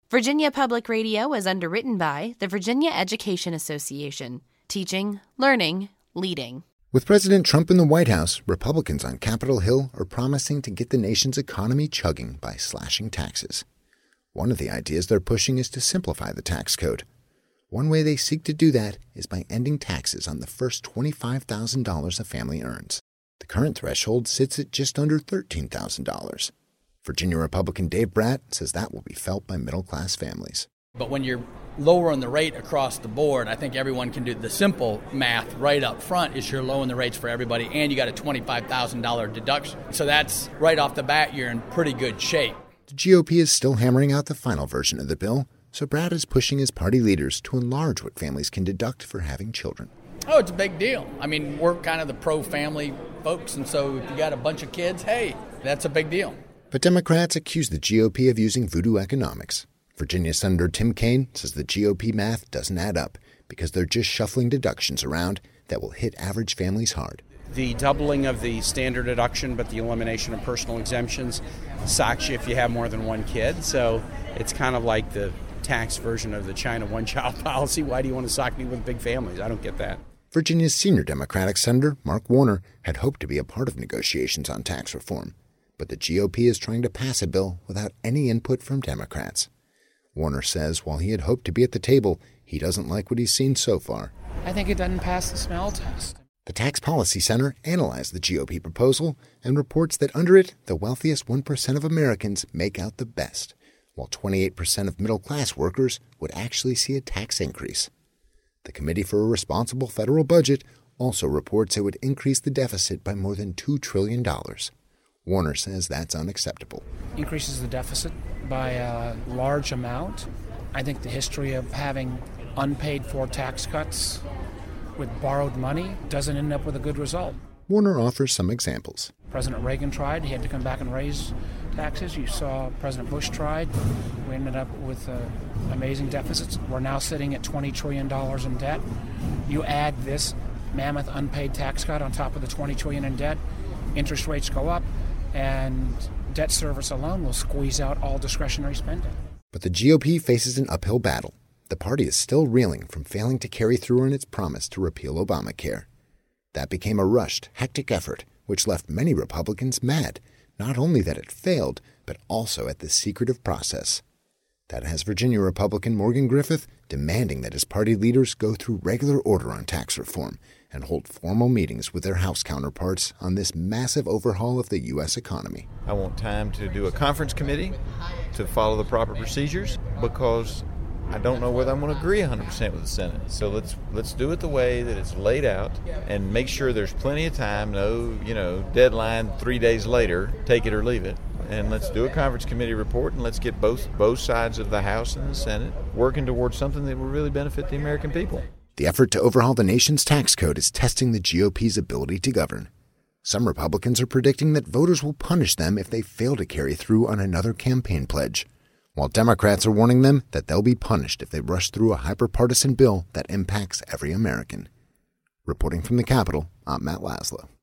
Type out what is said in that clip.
Virginia Public Radio is underwritten by the Virginia Education Association. Teaching, learning, leading. With President Trump in the White House, Republicans on Capitol Hill are promising to get the nation's economy chugging by slashing taxes. One of the ideas they're pushing is to simplify the tax code. One way they seek to do that is by ending taxes on the first $25,000 a family earns. The current threshold sits at just under $13,000. Virginia Republican Dave Bratt says that will be felt by middle-class families. But when you're lowering the rate across the board, I think everyone can do the simple math right up front is you're lowering the rates for everybody and you got a $25,000 deduction. So that's right off the bat, you're in pretty good shape. The GOP is still hammering out the final version of the bill, so Bratt is pushing his party leaders to enlarge what families can deduct for having children. Oh, it's a big deal. I mean, we're kind of the pro-family folks, and so if you got a bunch of kids, hey, that's a big deal. But Democrats accuse the GOP of using voodoo economics. Virginia Senator Tim Kaine says the GOP math doesn't add up because they're just shuffling deductions around that will hit average families hard. The doubling of the standard deduction but the elimination of personal exemptions socks you if you have more than one kid. So it's kind of like the tax version of the China one-child policy. Why do you want to sock me with big families? I don't get that. Virginia's senior Democratic Senator, Mark Warner, had hoped to be a part of negotiations on tax reform. But the GOP is trying to pass a bill without any input from Democrats. Warner says while he had hoped to be at the table, he doesn't like what he's seen so far. I think it doesn't pass the smell test. The Tax Policy Center analyzed the GOP proposal and reports that under it, the wealthiest 1% of Americans make out the best, while 28% of middle-class workers would actually see a tax increase. The Committee for a Responsible Federal Budget also reports it would increase the deficit by more than $2 trillion. Warner says that's unacceptable. Increases the deficit by a large amount. I think the history of having unpaid-for tax cuts with borrowed money doesn't end up with a good result. Warner offers some examples. President Reagan tried. He had to come back and raise taxes. You saw President Bush tried. We ended up with amazing deficits. We're now sitting at $20 trillion in debt. You add this mammoth unpaid tax cut on top of the $20 trillion in debt, interest rates go up, and debt service alone will squeeze out all discretionary spending. But the GOP faces an uphill battle. The party is still reeling from failing to carry through on its promise to repeal Obamacare. That became a rushed, hectic effort, which left many Republicans mad, not only that it failed, but also at the secretive process. That has Virginia Republican Morgan Griffith demanding that his party leaders go through regular order on tax reform and hold formal meetings with their House counterparts on this massive overhaul of the U.S. economy. I want time to do a conference committee to follow the proper procedures because I don't know whether I'm going to agree 100% with the Senate. So let's do it the way that it's laid out and make sure there's plenty of time, no, deadline 3 days later, take it or leave it. And let's do a conference committee report and let's get both sides of the House and the Senate working towards something that will really benefit the American people. The effort to overhaul the nation's tax code is testing the GOP's ability to govern. Some Republicans are predicting that voters will punish them if they fail to carry through on another campaign pledge, while Democrats are warning them that they'll be punished if they rush through a hyper-partisan bill that impacts every American. Reporting from the Capitol, I'm Matt Laszlo.